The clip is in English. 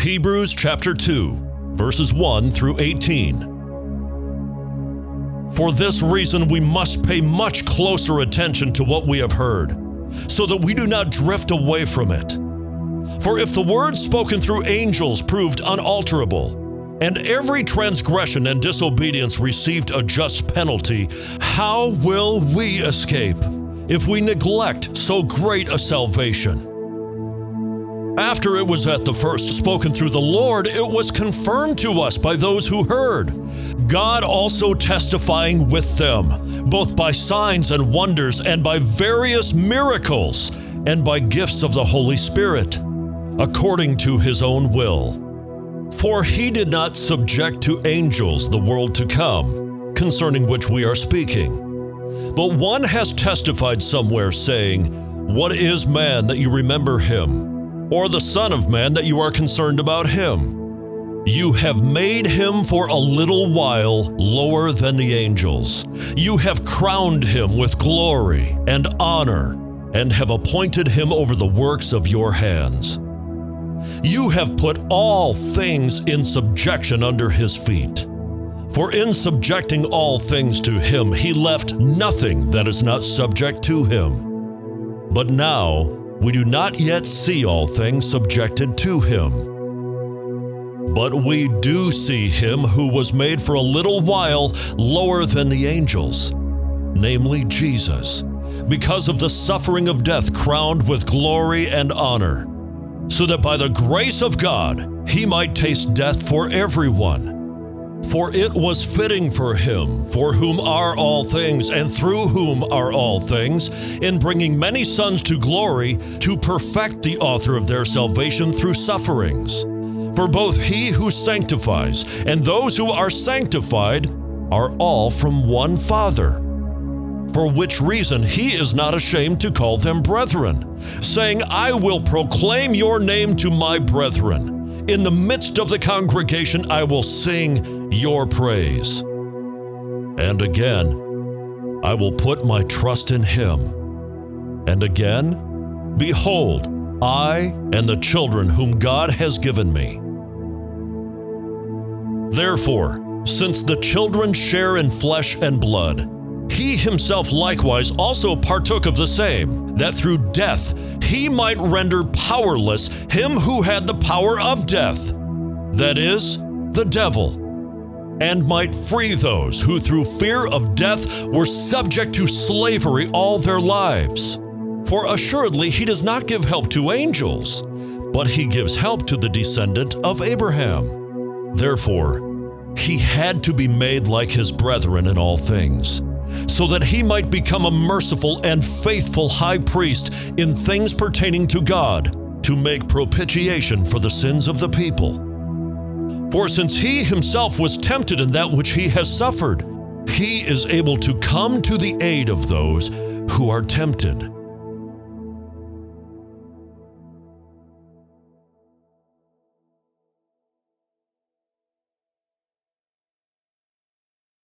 Hebrews chapter 2, verses 1 through 18. For this reason we must pay much closer attention to what we have heard, so that we do not drift away from it. For if the words spoken through angels proved unalterable, and every transgression and disobedience received a just penalty, how will we escape if we neglect so great a salvation? After it was at the first spoken through the Lord, it was confirmed to us by those who heard, God also testifying with them, both by signs and wonders, and by various miracles, and by gifts of the Holy Spirit, according to his own will. For he did not subject to angels the world to come, concerning which we are speaking. But one has testified somewhere, saying, What is man that you remember him? Or the Son of Man that you are concerned about him? You have made him for a little while lower than the angels. You have crowned him with glory and honor, and have appointed him over the works of your hands. You have put all things in subjection under his feet. For in subjecting all things to him, he left nothing that is not subject to him. But now we do not yet see all things subjected to him. But we do see him who was made for a little while lower than the angels, namely Jesus, because of the suffering of death, crowned with glory and honor, so that by the grace of God he might taste death for everyone. For it was fitting for him, for whom are all things, and through whom are all things, in bringing many sons to glory, to perfect the author of their salvation through sufferings. For both he who sanctifies and those who are sanctified are all from one Father. For which reason he is not ashamed to call them brethren, saying, I will proclaim your name to my brethren. In the midst of the congregation I will sing your praise. And again, I will put my trust in him. And again, behold, I and the children whom God has given me. Therefore, since the children share in flesh and blood, he himself likewise also partook of the same, that through death he might render powerless him who had the power of death, that is, the devil, and might free those who through fear of death were subject to slavery all their lives. For assuredly he does not give help to angels, but he gives help to the descendant of Abraham. Therefore, he had to be made like his brethren in all things, so that he might become a merciful and faithful high priest in things pertaining to God, to make propitiation for the sins of the people. For since he himself was tempted in that which he has suffered, he is able to come to the aid of those who are tempted.